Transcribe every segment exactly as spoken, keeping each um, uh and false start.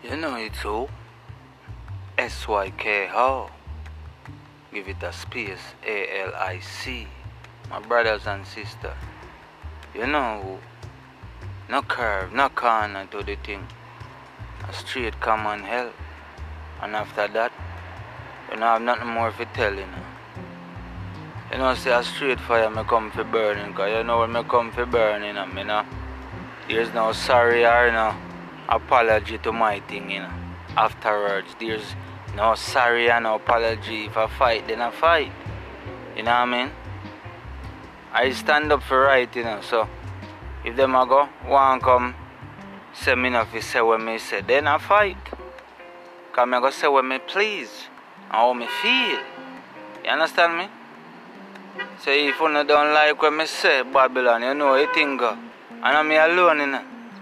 You know it too. S Y K how? Give it a space. A L I C. My brothers and sisters. You know, no curve, no corner to the thing. A straight common hell. And after that, you don't have nothing more to tell, you know. You know, say a straight fire me come for burning, because you know when me come for burning, you know. There's no sorry or no apology to my thing, you know. Afterwards, there's no sorry and no apology. If I fight, then I fight. You know what I mean? I stand up for right, you know. So, if them a go, one come, say me not fi say what me say, then I fight. Because I go say what me please, and how me feel. You understand me? So if you don't like what me say, Babylon, you know it thing go. And I'm me alone, you know.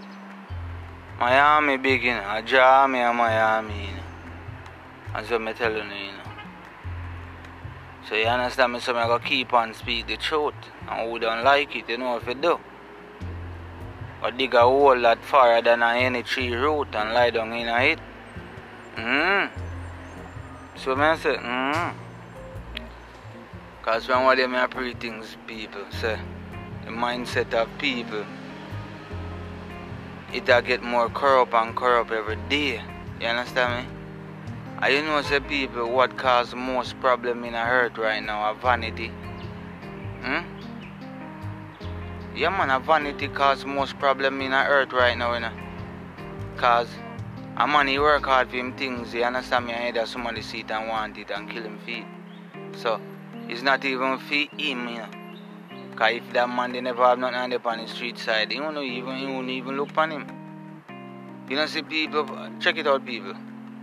Miami big, you know. I draw me and Miami, you know. And so me telling you, you know. So you understand me? So I go keep on speak the truth. And who don't like it, you know what you do. But dig a hole that farther than any tree root and lie down in it. Mm. So I say, mm. Because when what they may pray things, people say, the mindset of people, it'll get more corrupt and corrupt every day. You understand me? And you know, say people, what causes most problem in the earth right now are vanity. Hmm? Yeah, man, a vanity causes most problem in the earth right now, you know. Because a man, he work hard for him things, you understand me? And either somebody see it and want it and kill him for it. So, it's not even for him, you know. Because if that man, they never have nothing on the street side, he won't even, he won't even look on him. You know, see people, check it out, people.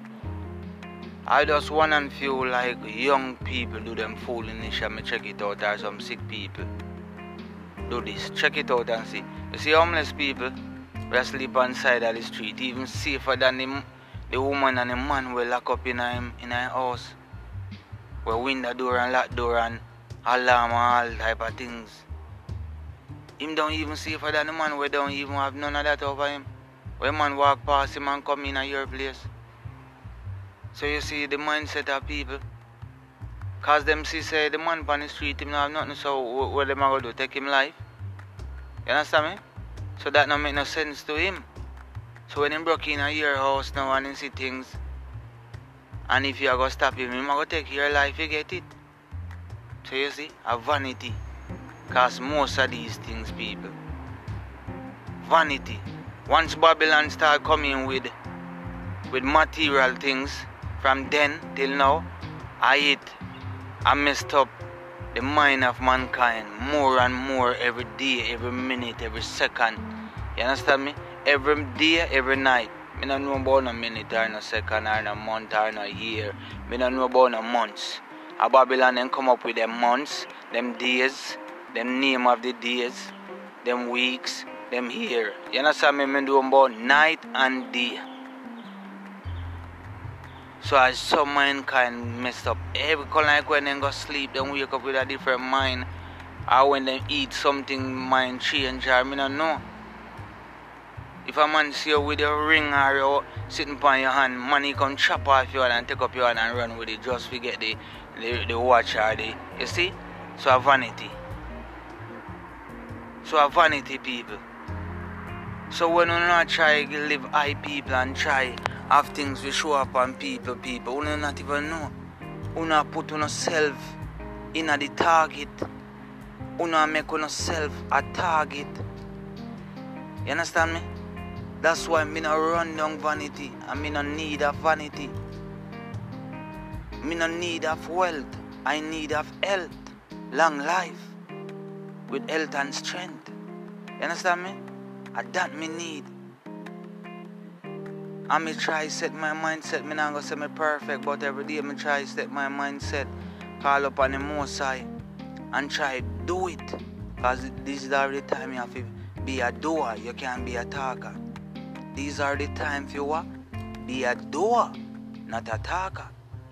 I just want and feel like young people do them foolishness and me check it out, or some sick people do this. Check it out and see. You see homeless people who sleep on the side of the street, even safer than the, the woman and the man will lock up in a, in a house. Where window door and lock door and alarm and all type of things. Him don't even safer than the man where don't even have none of that over him. When man walk past him and come in at your place. So you see the mindset of people. Cause them see say the man on the street him not have nothing, so what them are going to do? Take him life? You understand me? So that don't make no sense to him. So when him broke in at your house now and he see things, and if you are going to stop him, him are going to take your life, you get it. So you see, a vanity. Cause most of these things, people. Vanity. Once Babylon start coming with with material things, from then till now, I hit, I messed up the mind of mankind more and more every day, every minute, every second. You understand me? Every day, every night. I don't know about no minute or no second or no month or no year. I don't know about no months. A Babylon then come up with them months, them days, them name of the days, them weeks, them year. You understand me? I do about night and day. So as some mankind messed up, every like when they go sleep, they wake up with a different mind. Or when they eat something, mind change, or I don't know. If a man see you with your ring or you sitting upon your hand, money come chop off your hand and take up your hand and run with it just to get the, the, the watch or the, you see? So a vanity. So a vanity, people. So when you not try to live high people and try have things we show up on people, people, you not even know. You not put yourself in the target. You not make yourself a target. You understand me? That's why I not run down vanity. I mean I need of vanity. I not need of wealth. I need of health. Long life. With health and strength. You understand me? And that me need. I me try set my mindset. Me not gonna say me perfect, but every day me try set my mindset. Call up on the Most High and try do it. Because this is the time you have to be a doer. You can't be a talker. These are the time for what? Be a doer, not a talker.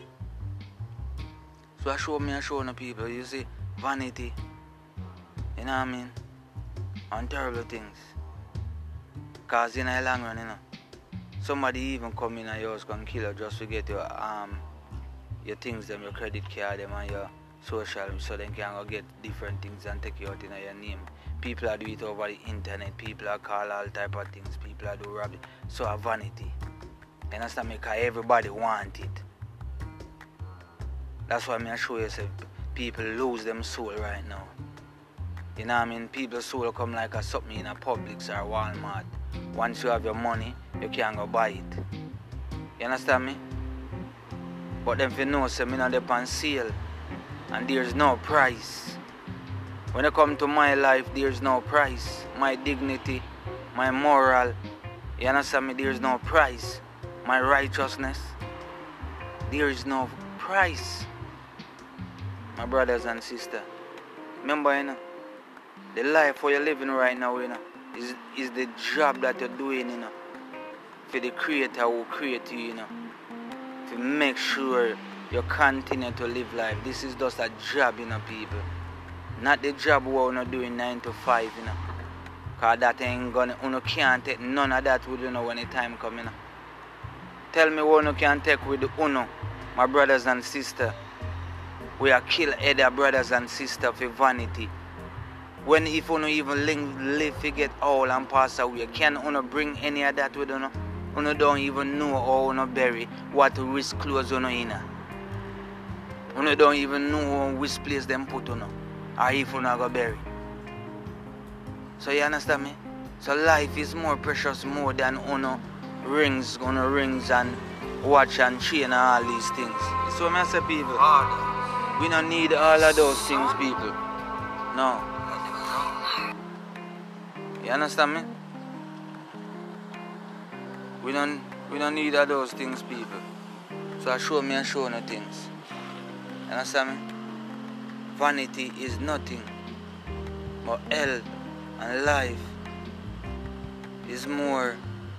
So I show me, I show the people. You see, vanity. You know what I mean? And terrible things. Because in the long run, you know. Somebody even come in and yours can kill you just to get your um your things them, your credit card them and your social, so they can go get different things and take you out in your name. People are do it over the internet, people are call all type of things, people are do rabbit. So a vanity. You understand me? Because everybody want it. That's why I show you say people lose them soul right now. You know what I mean? People's soul come like a something in a Publix or Walmart. Once you have your money, you can't go buy it. You understand me? But then if you know, say, me not dey on sale and there's no price. When it come to my life, there's no price. My dignity, my moral, you understand me? There's no price. My righteousness, there is no price. My brothers and sisters, remember, you know, the life where you're living right now, you know, is, is the job that you're doing, you know, for the creator who created you, you know, to make sure you continue to live life. This is just a job, you know, people. Not the job where you're doing nine to five, you know. Because that ain't gonna, you can't take none of that with you know when the time comes, you know. Tell me what you can take with the uno, my brothers and sisters. We are kill other brothers and sisters for vanity. When if you even live, live to get old and pass away, can you bring any of that with you? You don't even know how you bury what risk clothes you in. You don't even know which place them put on, or if you not go bury. So you understand me? So life is more precious more than you know, rings, you know, rings and watch and chain and all these things. So I say people, we don't need all of those things, people. No. You understand me? We don't we don't need all those things, people. So I show me and show no things. You understand me? Vanity is nothing. But health and life is more.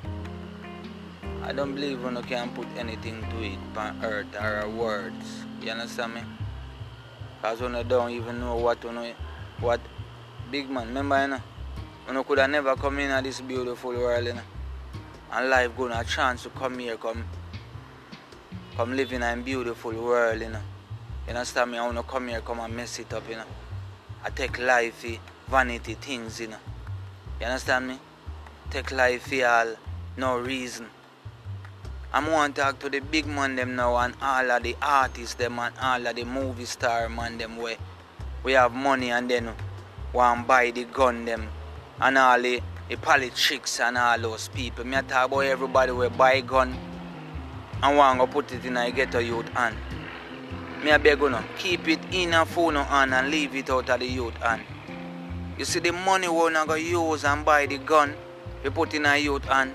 I don't believe one can put anything to it on earth or words. You understand me? Because one don't even know what you know, what big man. Remember, you know, one could have never come in this beautiful world, you know, and life going a chance to come here, come, come live in a beautiful world, you know. You understand me? I want to come here, come and mess it up, you know. I take life for vanity things, you know. You understand me? Take life for all, no reason. I'm want to talk to the big man them now and all of the artists them and all of the movie star man them where we have money and then want buy the gun them and all the, the politics and all those people. Me talk about everybody will buy gun and want to put it in a ghetto youth hand. Me a beg you no, keep it in a phone hand and leave it out of the youth hand. You see the money we're not going to use and buy the gun, you put in a youth hand.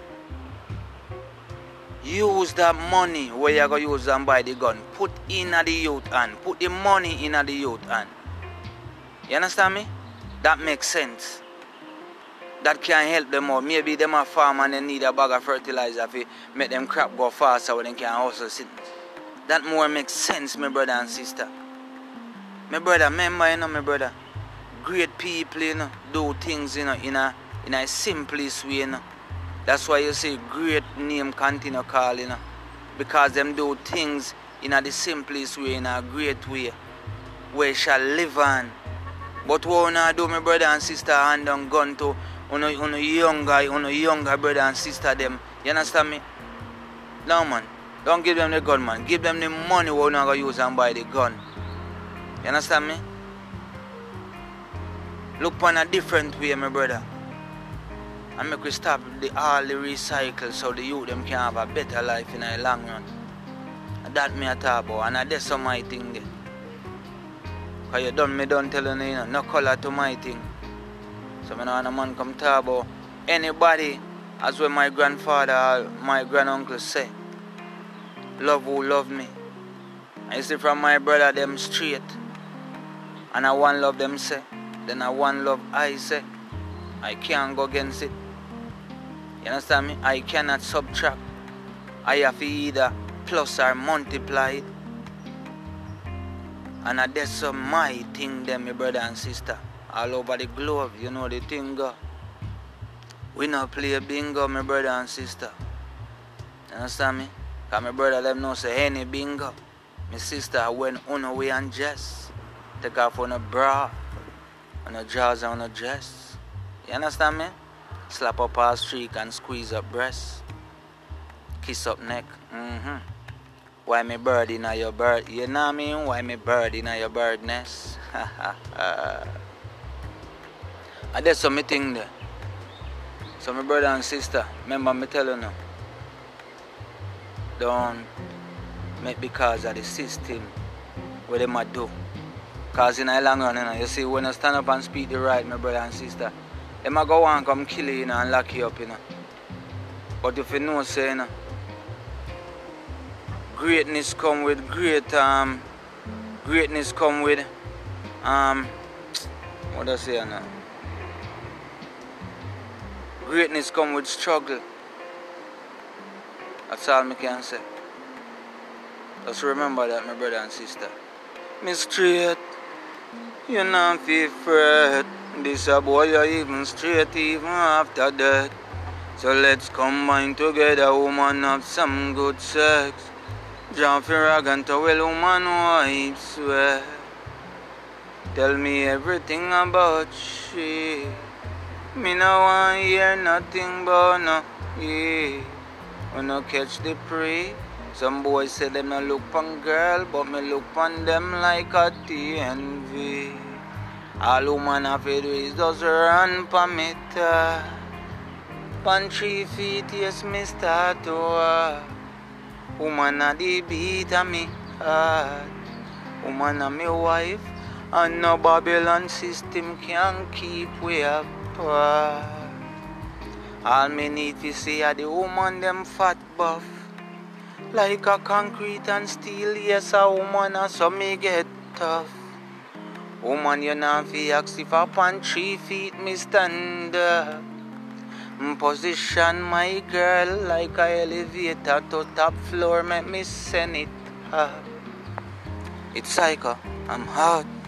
Use that money where you're going to use and buy the gun. Put in the youth hand. Put the money in the youth hand. You understand me? That makes sense. That can help them out. Maybe them a farm and they need a bag of fertilizer to make them crop go faster so they can also sit. That more makes sense, my brother and sister. My brother, remember, you know, my brother, great people, you know, do things, you know, in a, in a simplest way, you know. That's why you say great name continue call, you know. Because them do things in a the simplest way, in a great way. Where it shall live on. But what you not do, my brother and sister, hand on gun to uno, uno younger, uno younger brother and sister them. You understand me? No man. Don't give them the gun, man. Give them the money what you not gonna use and buy the gun. You understand me? Look on a different way, my brother. And make we stop the, all the recycle so the youth them can have a better life in a long run. And that me a talk about, and that's some my thing there. Because you done me don't tell you, you know, no color to my thing. So I know when a man come talk about anybody, as what my grandfather or my granduncle say, love who love me. I see from my brother them straight. And I one love them say, then I one love I say. I can't go against it. You understand me? I cannot subtract. I have to either plus or multiply it. And that's some my thing them, my brother and sister. All over the globe, you know the thing go. We not play bingo, my brother and sister. You understand me? Cause my brother them know say any bingo. My sister when uno we undress. Take off on a bra, on a jaws and on a dress. You understand me? Slap up her streak and squeeze up breast. Kiss up neck. Mm-hmm. Why me bird in your bird? You know what I mean? Why me bird in your bird nest? And that's some thing there. So my brother and sister, remember me telling you, don't make because of the system what they might do. Because in the long run, you, know, you see, when you stand up and speak the right, my brother and sister, they might go on come kill you, you know, and lock you up, you know. But if you know, say, you know, greatness come with great, um, greatness come with, um, what do I say now? Greatness come with struggle. That's all I can say. Just remember that, my brother and sister. Me straight, you not feel fret. This a boy you even straight even after that. So let's combine together, woman, have some good sex. Jump for rag and towel, woman, wipe sweat. Tell me everything about she. Me no want hear nothing but no, yeah. When I catch the prey, some boys say them no look on girl, but me look on them like a T N V. All woman have to do is just run pa me ta. Pan three feet, yes, me start to walk. Woman a the beat of me heart. Woman a me wife, and no Babylon system can keep we apart. All me need to see are the woman them fat buff. Like a concrete and steel, yes, a woman a so me get tough. Woman, you not fi ask if up on three feet me stand up. Position my girl like a elevator to top floor, make me send it up. It's psycho, I'm hot.